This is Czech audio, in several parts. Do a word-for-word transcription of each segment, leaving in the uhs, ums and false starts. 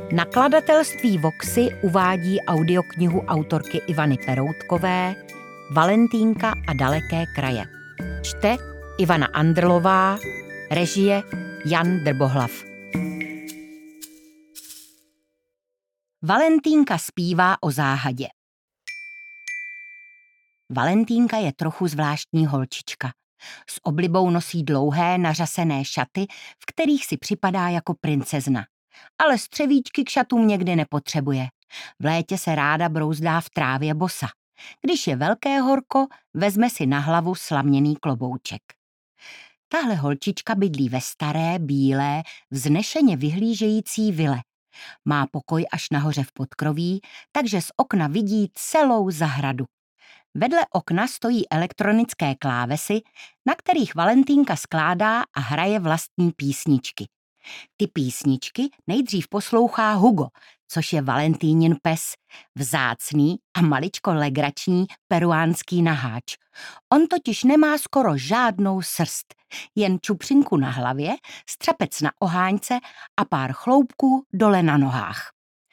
Nakladatelství Voxy uvádí audioknihu autorky Ivany Peroutkové Valentýnka a daleké kraje. Čte Ivana Andrlová, režie Jan Drbohlav. Valentýnka zpívá o záhadě. Valentýnka je trochu zvláštní holčička. S oblibou nosí dlouhé nařasené šaty, v kterých si připadá jako princezna. Ale střevíčky k šatům někdy nepotřebuje. V létě se ráda brouzdá v trávě bosa. Když je velké horko, vezme si na hlavu slaměný klobouček. Tahle holčička bydlí ve staré, bílé, vznešeně vyhlížející vile. Má pokoj až nahoře v podkroví, takže z okna vidí celou zahradu. Vedle okna stojí elektronické klávesy, na kterých Valentýnka skládá a hraje vlastní písničky. Ty písničky nejdřív poslouchá Hugo, což je Valentýnin pes, vzácný a maličko legrační peruánský naháč. On totiž nemá skoro žádnou srst, jen čupřinku na hlavě, střepec na oháňce a pár chloupků dole na nohách.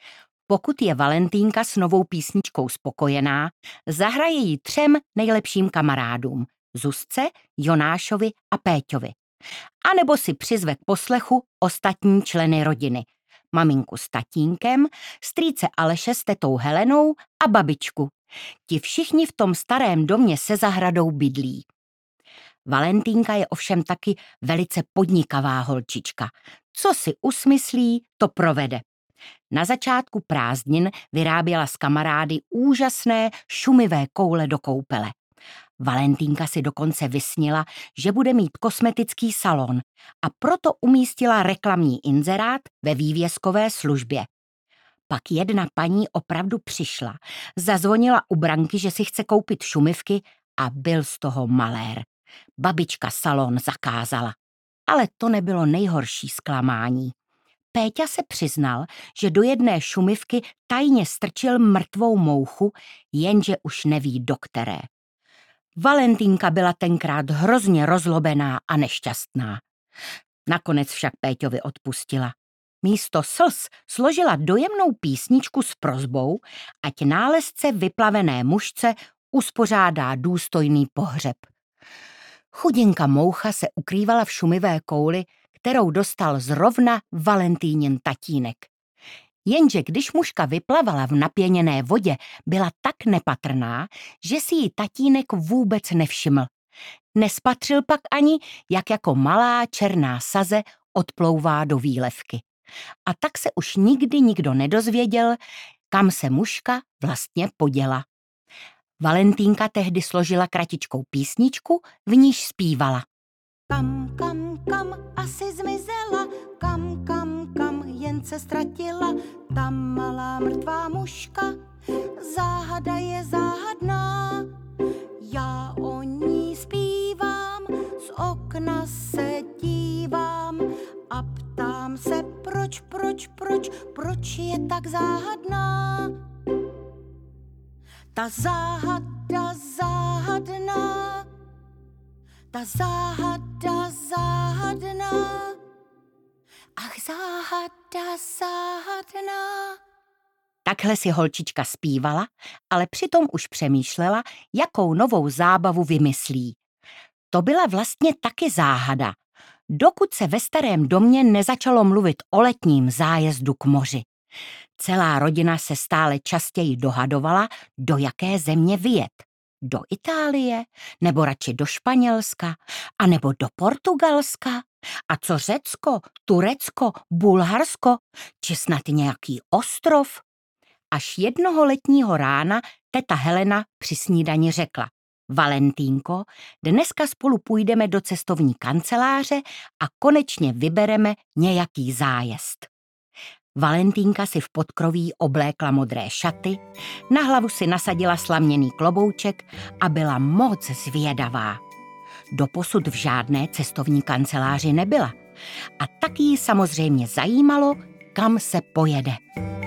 Pokud je Valentýnka s novou písničkou spokojená, zahraje ji třem nejlepším kamarádům – Zuzce, Jonášovi a Péťovi. A nebo si přizve k poslechu ostatní členy rodiny. Maminku s tatínkem, strýce Aleše s tetou Helenou a babičku. Ti všichni v tom starém domě se zahradou bydlí. Valentýnka je ovšem taky velice podnikavá holčička. Co si usmyslí, to provede. Na začátku prázdnin vyráběla s kamarády úžasné šumivé koule do koupele. Valentýnka si dokonce vysnila, že bude mít kosmetický salon a proto umístila reklamní inzerát ve vývězkové službě. Pak jedna paní opravdu přišla, zazvonila u branky, že si chce koupit šumivky a byl z toho malér. Babička salon zakázala, ale to nebylo nejhorší zklamání. Péťa se přiznal, že do jedné šumivky tajně strčil mrtvou mouchu, jenže už neví do které. Valentýnka byla tenkrát hrozně rozlobená a nešťastná. Nakonec však Péťovi odpustila. Místo slz složila dojemnou písničku s prosbou, ať nálezce vyplavené mužce uspořádá důstojný pohřeb. Chudinka moucha se ukrývala v šumivé kouli, kterou dostal zrovna Valentýnin tatínek. Jenže když mužka vyplavala v napěněné vodě, byla tak nepatrná, že si ji tatínek vůbec nevšiml. Nespatřil pak ani, jak jako malá černá saze odplouvá do výlevky. A tak se už nikdy nikdo nedozvěděl, kam se mužka vlastně poděla. Valentýnka tehdy složila kratičkou písničku, v níž zpívala. Kam, kam, kam asi zmizela, kam, kam, kam jen se ztratila, ta malá mrtvá mužka, záhada je záhadná. Já o ní zpívám, z okna se dívám a ptám se, proč, proč, proč, proč je tak záhadná. Ta záhada záhadná, ta záhada záhadná, ach záhada záhadná. Takhle si holčička zpívala, ale přitom už přemýšlela, jakou novou zábavu vymyslí. To byla vlastně taky záhada, dokud se ve starém domě nezačalo mluvit o letním zájezdu k moři. Celá rodina se stále častěji dohadovala, do jaké země vyjet. Do Itálie, nebo radši do Španělska, a nebo do Portugalska? A co Řecko, Turecko, Bulharsko, či snad nějaký ostrov? Až jednoho letního rána teta Helena při snídani řekla: Valentýnko, dneska spolu půjdeme do cestovní kanceláře a konečně vybereme nějaký zájezd. Valentýnka si v podkroví oblékla modré šaty, na hlavu si nasadila slaměný klobouček a byla moc zvědavá. Doposud v žádné cestovní kanceláři nebyla a tak jí samozřejmě zajímalo, kam se pojede.